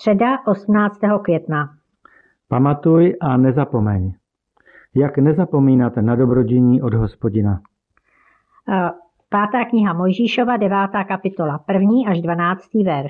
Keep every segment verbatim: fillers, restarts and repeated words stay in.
Středa osmnáctého května. Pamatuj a nezapomeň. Jak nezapomínat na dobrodění od Hospodina? Pátá kniha Mojžíšova, devátá kapitola, první až dvanáctý verš.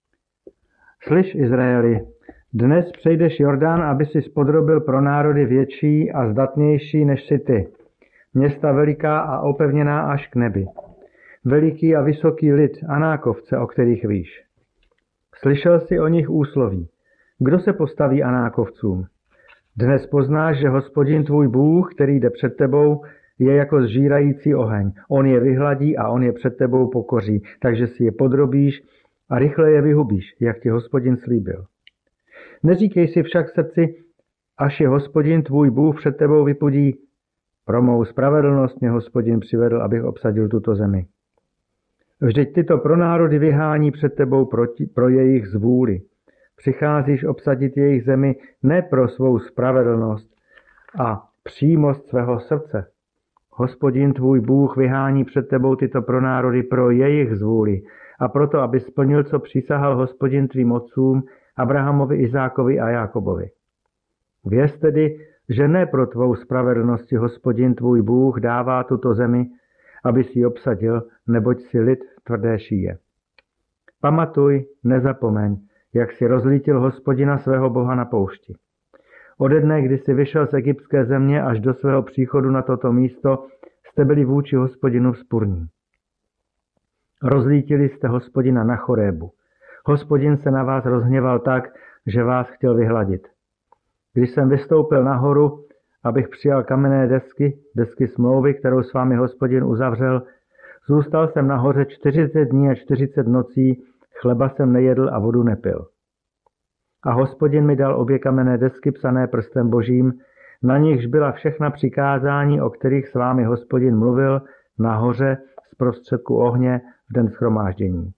Slyš, Izraeli, dnes přejdeš Jordán, aby si spodrobil pro národy větší a zdatnější než si ty. Města veliká a opevněná až k nebi. Veliký a vysoký lid, Anákovce, o kterých víš. Slyšel jsi o nich úsloví. Kdo se postaví Anákovcům? Dnes poznáš, že Hospodin tvůj Bůh, který jde před tebou, je jako zžírající oheň. On je vyhladí a on je před tebou pokoří, takže si je podrobíš a rychle je vyhubíš, jak ti Hospodin slíbil. Neříkej si však v srdci, až je Hospodin tvůj Bůh před tebou vypudí. Pro mou spravedlnost mě Hospodin přivedl, abych obsadil tuto zemi. Vždyť tyto pro národy vyhání před tebou proti, pro jejich zvůli. Přicházíš obsadit jejich zemi ne pro svou spravedlnost a přímost svého srdce. Hospodin tvůj Bůh vyhání před tebou tyto pro národy pro jejich zvůli a proto, aby splnil, co přísahal Hospodin tvým otcům, Abrahamovi, Izákovi a Jákobovi. Věz tedy, že ne pro tvou spravedlnosti Hospodin tvůj Bůh dává tuto zemi, aby si ji obsadil, neboť si lid tvrdé šíje. Pamatuj, nezapomeň, jak si rozlítil Hospodina svého Boha na poušti. Ode dne, kdy jsi vyšel z egyptské země až do svého příchodu na toto místo, jste byli vůči Hospodinu vzpurní. Rozlítili jste Hospodina na Chorébu. Hospodin se na vás rozhněval tak, že vás chtěl vyhladit. Když jsem vystoupil nahoru, abych přijal kamenné desky, desky smlouvy, kterou s vámi Hospodin uzavřel, zůstal jsem nahoře čtyřicet dní a čtyřicet nocí, chleba jsem nejedl a vodu nepil. A Hospodin mi dal obě kamenné desky psané prstem Božím, na nichž byla všechna přikázání, o kterých s vámi Hospodin mluvil, nahoře z prostředku ohně v den shromáždění.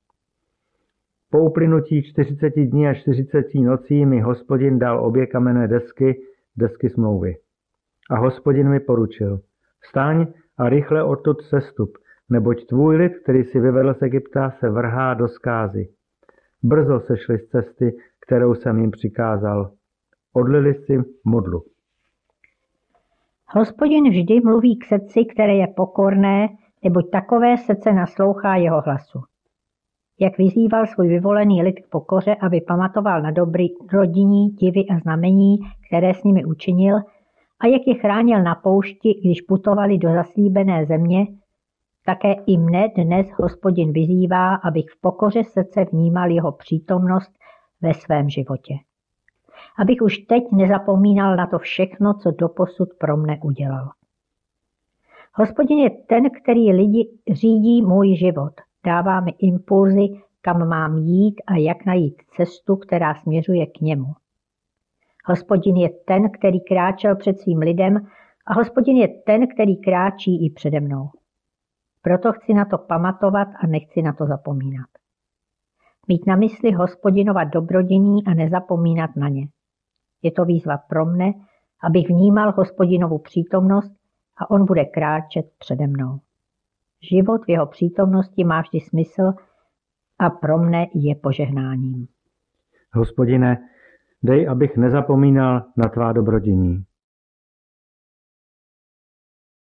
Po uplynutí čtyřiceti dní a čtyřiceti nocí mi Hospodin dal obě kamenné desky, desky smlouvy. A Hospodin mi poručil, vstaň a rychle odtud sestup, neboť tvůj lid, který si vyvedl z Egypta, se vrhá do zkázy. Brzo sešli z cesty, kterou jsem jim přikázal. Odlili si modlu. Hospodin vždy mluví k srdci, které je pokorné, neboť takové srdce naslouchá jeho hlasu. Jak vyzýval svůj vyvolený lid k pokoře, aby pamatoval na dobrodění, divy a znamení, které s nimi učinil, a jak je chránil na poušti, když putovali do zaslíbené země, také i mne dnes Hospodin vyzývá, abych v pokoře srdce vnímal jeho přítomnost ve svém životě. Abych už teď nezapomínal na to všechno, co doposud pro mne udělal. Hospodin je ten, který lidi řídí můj život. Dává mi impulzy, kam mám jít a jak najít cestu, která směřuje k němu. Hospodin je ten, který kráčel před svým lidem a Hospodin je ten, který kráčí i přede mnou. Proto chci na to pamatovat a nechci na to zapomínat. Mít na mysli Hospodinova dobrodění a nezapomínat na ně. Je to výzva pro mne, abych vnímal Hospodinovu přítomnost a on bude kráčet přede mnou. Život v jeho přítomnosti má vždy smysl a pro mne je požehnáním. Hospodine, dej, abych nezapomínal na tvá dobrodění.